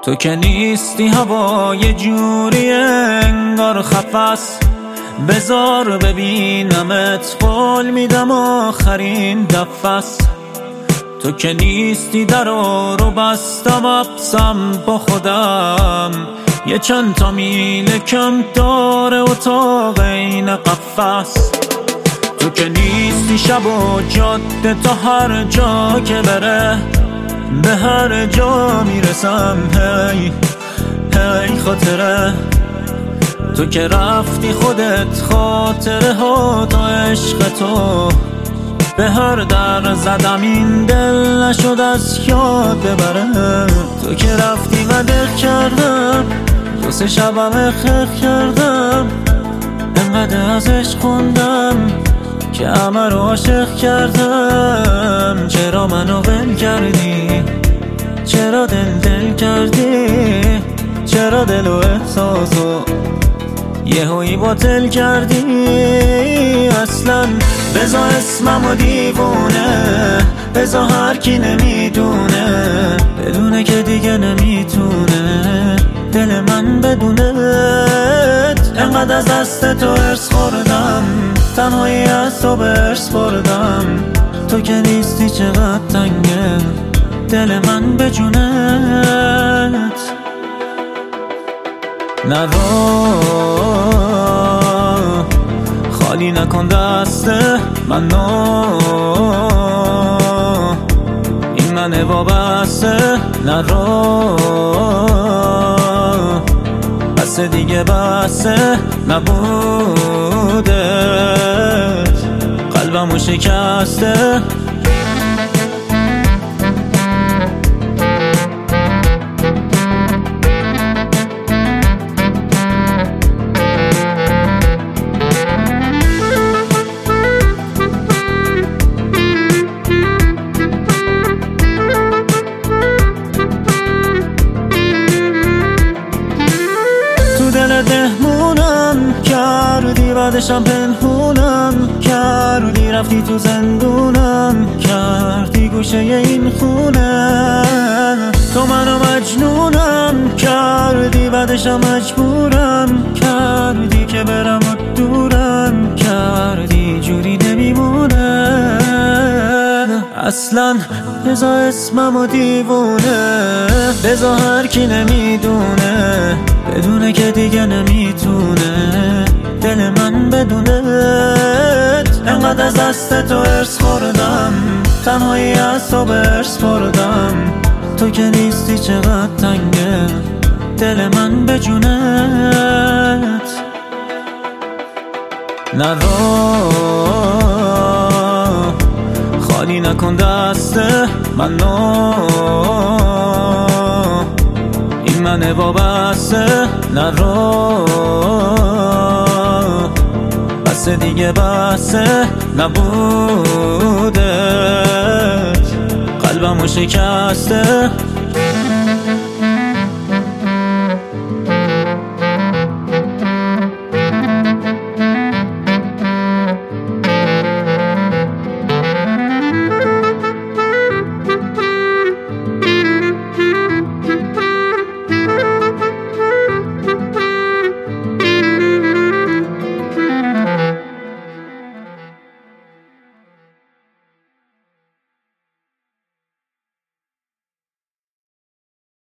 تو که نیستی هوا یه جوری انگار خفس، بذار ببینمت قول میدم آخرین دفس. تو که نیستی درو رو بستم ابسم با خودم، یه چند تا میل کم داره اتاق این قفس. تو که نیستی شب و جاده تا هر جا که بره، به هر جا میرسم هی هی خاطره. تو که رفتی خودت خاطره ها تا عشق تو، به هر در زدم این دل نشد از یاد ببره. تو که رفتی و دق کردم، دو سه شبم خخ کردم، انقدر ازش خوندم که همه رو عاشق کردم. چرا منو ول کردی؟ چرا دل کردی؟ چرا دل و احساسو یهویی باطل کردی؟ اصلا بزا اسممو دیوونه، بزا هر کی نمیدونه، بدونه که دیگه نمیتونه دل من بدونت. انقدر از دست تو ارس خوردم، تنهایی از تو برس بردم. تو که نیستی چقدر تنگه دل من به جونت. نرو خالی نکن دست منو، این منه وابسته. نرو بس دیگه بسه نبودت، قلبمو شکسته. دهمونم کردی، بعدشم پنهونم کردی، رفتی تو زندونم کردی گوشه این خونه. تو منو مجنونم کردی، بعدشم مجبورم کردی که برم و دورم کردی، جوری نمیمونه اصلا. بزا اسممو دیوونه، بزا هر کی نمیدونه، بدونه که دیگه نمیتونه دل من بدونت. انقدر از دست تو ارس خوردم، تنهایی از تو برس بردم. تو که نیستی چقدر تنگه دل من به جونت. نرو خالی نکن دست منو، این منه وابسته. نرو بس دیگه بسه نبودت، قلبمو شکسته.